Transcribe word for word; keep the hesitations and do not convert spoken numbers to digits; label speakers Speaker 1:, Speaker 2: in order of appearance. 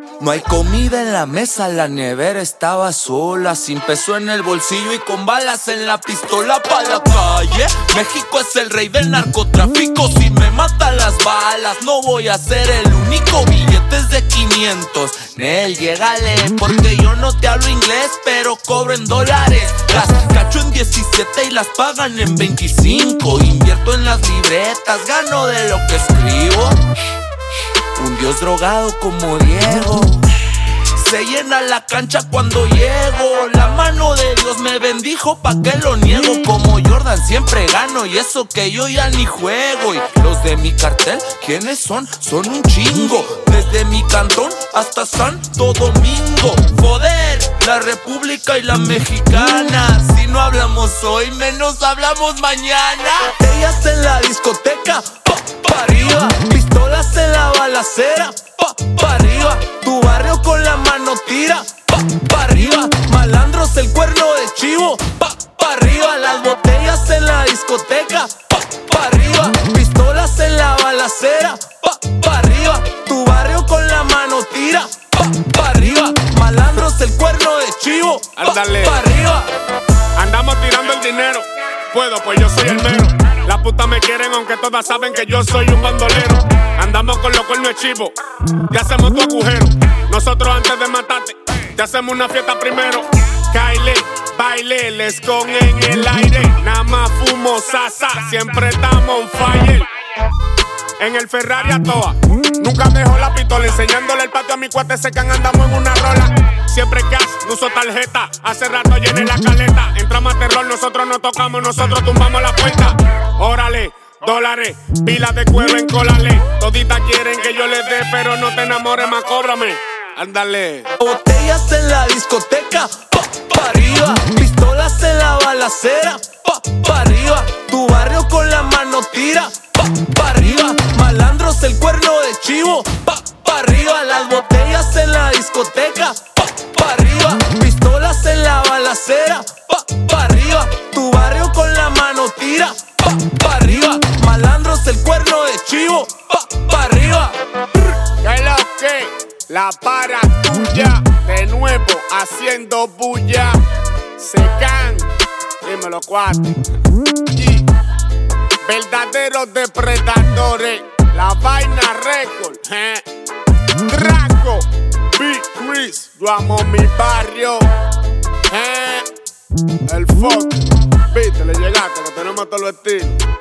Speaker 1: No hay comida en la mesa, la nevera estaba sola, sin peso en el bolsillo y con balas en la pistola pa' la calle. México es el rey del narcotráfico, si me matan las balas no voy a ser el único. Billetes de quinientos, Nel, llégale, porque yo no te hablo inglés, pero cobro en dólares. Las cacho en diecisiete y las pagan en veinticinco. Invierto en las libretas, gano de lo que escribo. Un dios drogado como Diego, se llena la cancha cuando llego. La mano de Dios me bendijo, pa' que lo niego. Como Jordan siempre gano y eso que yo ya ni juego. Y los de mi cartel, ¿quiénes son? Son un chingo. Desde mi cantón hasta Santo Domingo. Joder, la República y la Mexicana. Si no hablamos hoy, menos hablamos mañana. Ellas en la discoteca, pa, pa' arriba. Pistolas en la balacera, pa, pa' arriba. Tu barrio con la mano tira, pa, pa' arriba. Malandros el cuerno de chivo, pa, pa' arriba. Las botellas en la discoteca, pa, pa' arriba. Pistolas en la balacera, pa, pa' arriba. Tu barrio con la mano tira, pa, pa' arriba. Malandros el cuerno de chivo, pa, pa' arriba.
Speaker 2: Andamos tirando el dinero, puedo pues yo soy el mero. Las putas me quieren aunque todas saben que yo soy un bandolero. Andamos con los cuernos de chivo, te hacemos tu agujero. Nosotros antes de matarte, te hacemos una fiesta primero. Kylie, baile, les con en el aire. Nada más fumo, sasa, siempre estamos on fire. En el Ferrari a toa, nunca dejo la pistola. Enseñándole el patio a mi cuate secan, andamos en una rola. Siempre cash, no uso tarjeta. Hace rato llené la caleta. Entramos a terror, nosotros no tocamos, nosotros tumbamos la puerta. Órale, dólares, pilas de cuero en colale. Toditas quieren que yo les dé, pero no te enamores más, cóbrame. Ándale.
Speaker 1: Botellas en la discoteca, pa, pa' arriba. Pistolas en la balacera, pa, pa' arriba. Tu barrio con la mano tira, pa, pa' arriba. Malandros el cuerno de chivo, pa, pa' arriba. Las botellas en la discoteca, pa, pa' arriba. Pistolas en la balacera, pa, pa' arriba. Tu barrio con la mano tira, pa, pa' arriba. Malandros el cuerno de chivo, pa, pa' arriba.
Speaker 2: ¿Qué es lo que? La para tuya, de nuevo haciendo bulla. Secan, dímelo cuate. Y verdaderos depredadores, la vaina récord. Eh. Draco, Big Chris, yo amo mi barrio. Eh. El fuck, viste, le llegaste, que tenemos todos los estilos.